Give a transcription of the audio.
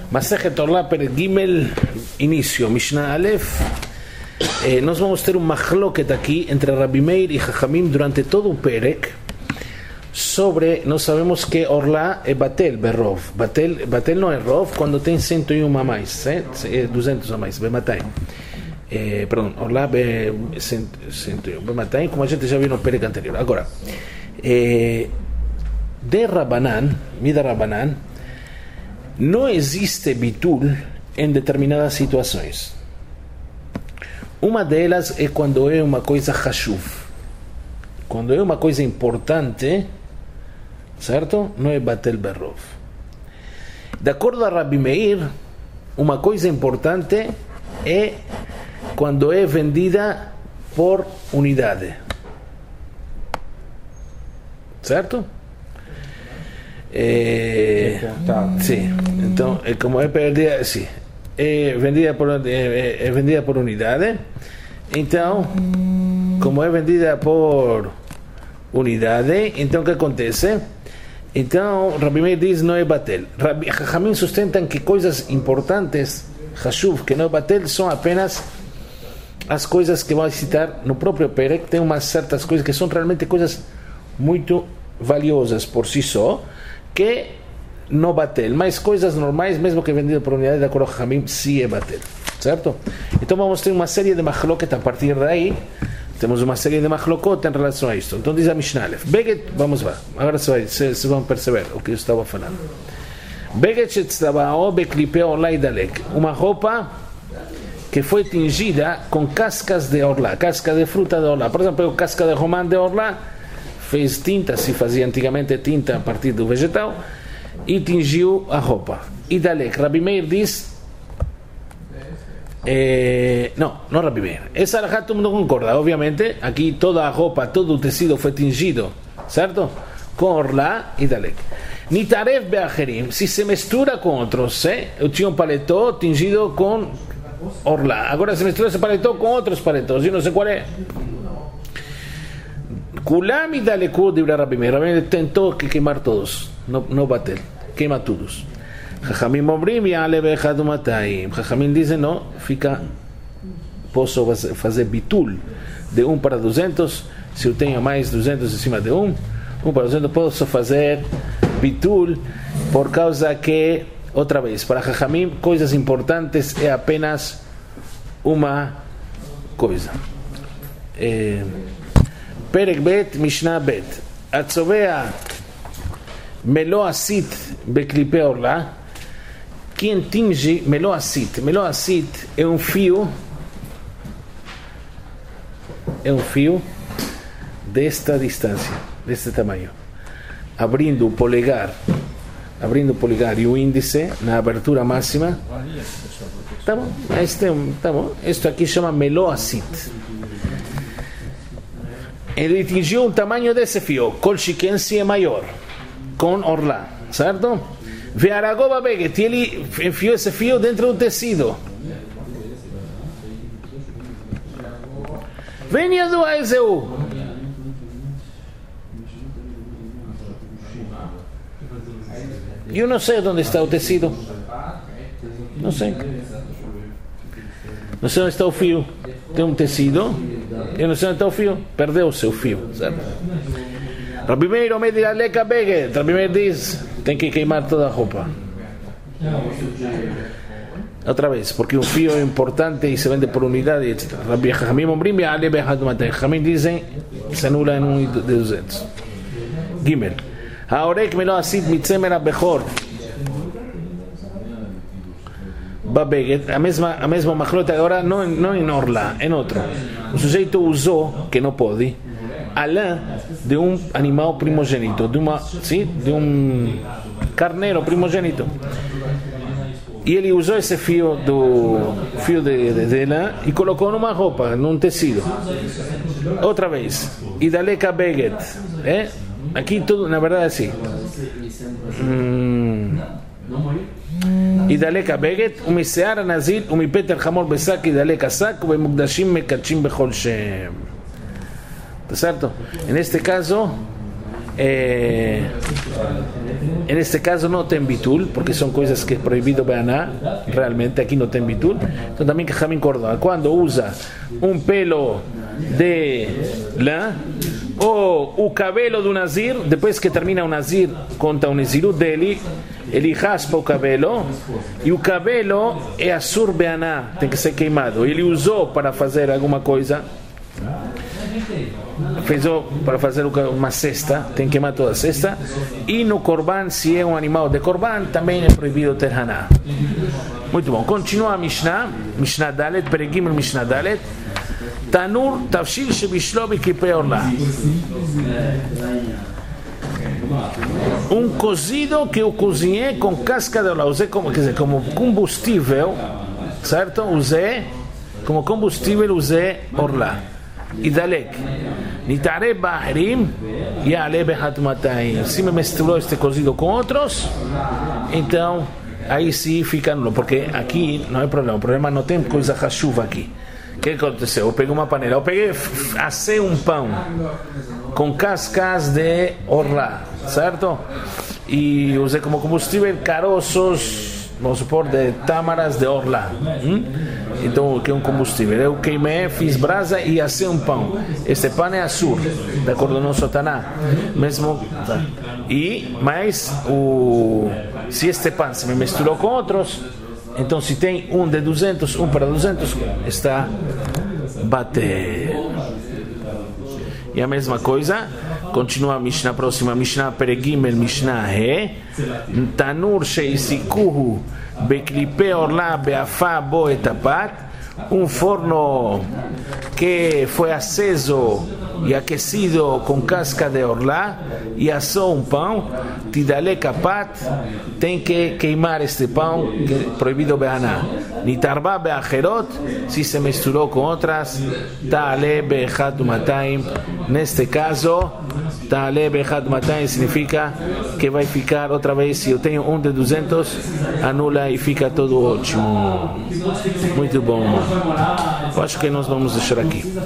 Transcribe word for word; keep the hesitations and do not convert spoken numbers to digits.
Masejet Orla Perek Gimel, inicio, Mishnah Aleph. Eh, nos vamos a tener un machloket aquí entre Rabbi Meir y Jajamim durante todo un Perek sobre, no sabemos que Orla es Batel, Berrov. Batel, Batel no es Rov cuando tem cento e um a mais, eh? duzentos a mais, Bematay. Eh, perdão, Orla be cento e um, Bematay, como a gente já viu no Perek anterior. Agora, eh, de Rabanan, Mida Rabanan, não existe bitul em determinadas situações. Uma delas é quando é uma coisa hashuv. Quando é uma coisa importante, certo? Não é batel berrov. De acordo a Rabbi Meir, uma coisa importante é quando é vendida por unidade. Certo? É, sim. Então, é como é perdida, sim. É vendida por é, é vendida por unidade. Então, como é vendida por unidade, então o que acontece? Então, Rabbi Meir diz não é batel. Rabbi Jajamim sustentam que coisas importantes, hashuv, que não é batel, são apenas as coisas que vão citar no próprio Perek. Tem umas certas coisas que são realmente coisas muito valiosas por si só, que não batel, mas coisas normais, mesmo que vendidas por unidade, de acordo com Jajamim, sim é batel, certo? Então vamos ter uma série de machloket a partir daí. Temos uma série de machlokot em relação a isto. Então diz a Mishnah Aleph, Beget, vamos lá, agora vocês vão perceber o que eu estava falando. Beget shetztabao beklipe orla idalek, uma roupa que foi tingida com cascas de orla, casca de fruta de orla. Por exemplo, casca de romã de orla, fez tinta, se fazia antigamente tinta a partir do vegetal, e tingiu a roupa. Idalek, Rabbi Meir diz, eh, não, não Rabbi Meir, essa alahá todo mundo concorda, obviamente, aqui toda a roupa, todo o tecido foi tingido, certo? Com orla, idalek. Nitarev beacherim, se se mistura com outros, eh? Eu tinha um paletó tingido com orla, agora se mistura esse paletó com outros paletós, eu não sei qual é. Kulam idaleku de Rabbi Meir, Rabbi Meir tentou que queimar todos, não, não bater, queima todos. Jajamim obrim yale be'echad u'matayim. Jajamim dizem não, fica, posso fazer bitul de um para duzentos, se eu tenho mais duzentos em cima de um, um para duzentos, posso fazer bitul, por causa que, outra vez, para Jajamim, coisas importantes é apenas uma coisa. É, Perek Bet, Mishnah Bet. Atzovea melo asit beklipe orla. Quem tinge melo asit? Melo asit é um fio, é um fio desta distância, deste tamanho. Abrindo o polegar, abrindo o polegar e o índice na abertura máxima. Tá bom? Este, tá bom? Isto aqui chama melo asit. Ele tingiu um tamanho desse fio, kol shiken se é maior, com orla, certo? Ve'aragoba beget, ele enfiou esse fio dentro do tecido. Venha do Aizeu. Eu não sei onde está o tecido. Não sei. Não sei onde está o fio. Tem um tecido. Eu não sei onde está o fio. Perdeu o seu fio, certo? Rabbi Meir omed ilaleca beget. Rabbi Meir diz, tem que queimar toda a roupa. Outra vez, porque um fio é importante e se vende por unidade, etcétera. Rabbi Jajamim ombrim yale be'echad u'matayim. Jajamim dizem, se anula em um de duzentos. Gimel. Haorek melo asit mitzemer abechor. Babeget, a mesma, a mesma machlota agora não, não em orla, em outro. O sujeito usou, que não pode, a lã de um animal primogênito, de uma, sim, de um carneiro primogênito. E ele usou esse fio do fio de, de, de lã e colocou numa roupa, num tecido. Outra vez, idaleka beget, é? Aqui tudo, na verdade, é assim. Hum, idaleka beget, umisear nazil, umipeter hamor besak, idaleka sak, ubemukdashim mekachim bechol shem. ¿Está certo? En este caso, É, neste caso não tem bitul, porque são coisas que é proibido beaná, realmente aqui não tem bitul. Então também que Jamim Cordão, quando usa um pelo de lã ou o cabelo do Nazir, depois que termina o Nazir, conta o Nezirut dele, ele raspa o cabelo e o cabelo é assur beaná, tem que ser queimado. Ele usou para fazer alguma coisa, fez para fazer uma cesta, tem que queimar toda a cesta. E no Corban, se é um animal de Corban, também é proibido ter haná. Muito bom, continua a Mishnah, Mishnah Dalet, Peregim Mishnah Dalet. Tanur tavshil shebishlo bikipei orla. Um cozido que eu cozinhei com casca de orla, usei como, quer dizer, como combustível, certo? Usei como combustível, usei orla. Idalek. Nitare bahrim yale behatmataim. Se me misturou este cozido com outros, então aí sim fica nulo, porque aqui não é problema, o problema não tem coisa rachuva aqui. O que aconteceu? Eu peguei uma panela, eu peguei, assei um pão com cascas de orla, certo? E usei como combustível caroços, vamos supor, de tâmaras de orla. Hum? Então, que é um combustível? Eu queimei, fiz brasa e assei um pão. Este pão é assur, de acordo com o nosso Taná. Mesmo, tá? E, mas, o, se este pão se me misturou com outros, então se tem um de duzentos, um para duzentos, está bater. E a mesma coisa, continua a Mishnah próxima, Mishnah Peregimel, Mishnah He, Tanur sheisikuhu beklipe orla beafá bo etapat, um forno que foi aceso e aquecido com casca de orla e assou um pão, tidale kapat, tem que queimar este pão, que é proibido beaná. Nitarba beacherot, se se misturou com outras, ta'ale be'echat umataim. Neste caso, ta'ale be'echat umataim significa que vai ficar outra vez, se eu tenho um de duzentos, anula e fica todo ótimo. Muito bom. Eu acho que nós vamos deixar aqui.